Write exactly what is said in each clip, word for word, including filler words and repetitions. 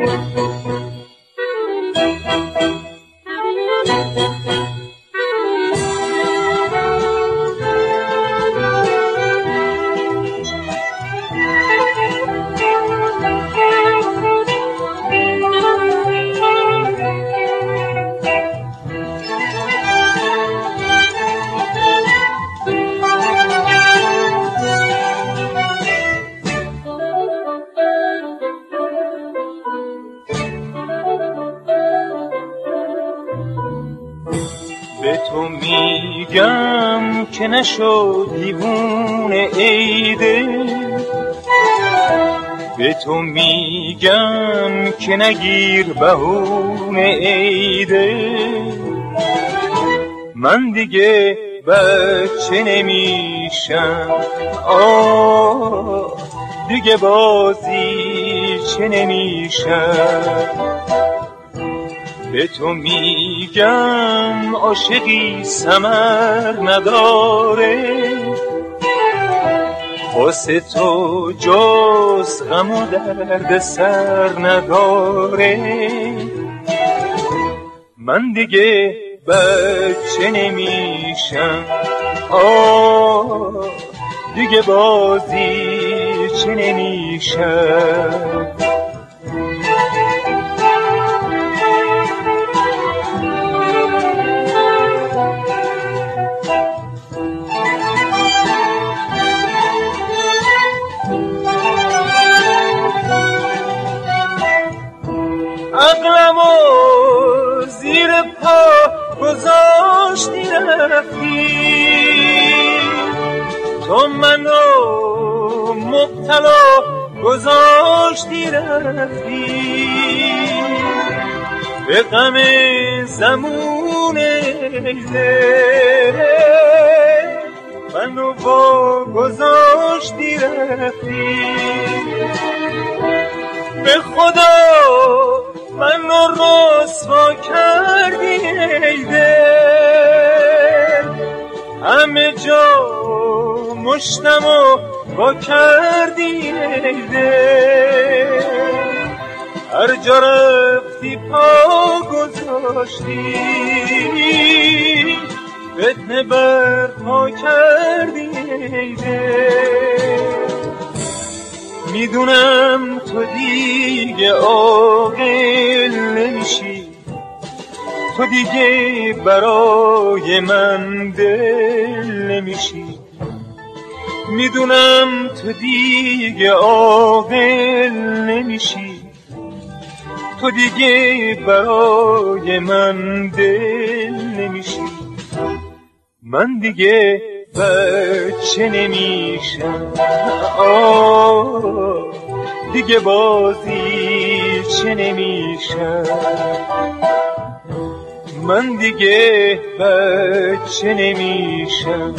به تو میگم که نشو دیوونه ای دل، به تو میگم که نگیر بهونه ای دل. من دیگه بچه نمیشم، آه دیگه بازی چه نمیشم. به تو میگم عاشقی ثمر نداره، واسه تو جز غم و درد سر نداره. من دیگه بچه نمیشم، آه دیگه بازی چه نمیشم. عقلمو زیر پا گذاشتی رفتی، تو منو مبتلا گذاشتی رفتی. به غم زمون دل منو با گذاشتی رفتی. به خدا منو رسوا کردی ای دل، همه جا مشتمو وا کردی ای دل. هر جا رفتی پا گذاشتی، فتنه برپا کردی ای دل. میدونم تو دیگه عاقل نمیشی، تو دیگه برای من دل نمیشی. میدونم تو دیگه عاقل نمیشی، تو دیگه برای من دل نمیشی. من دیگه بچه نمیشم، آه دیگه بازی چه نمیشم. من دیگه بچه نمیشم،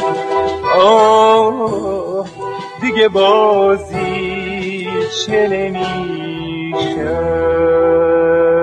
آه دیگه بازی چه نمیشم.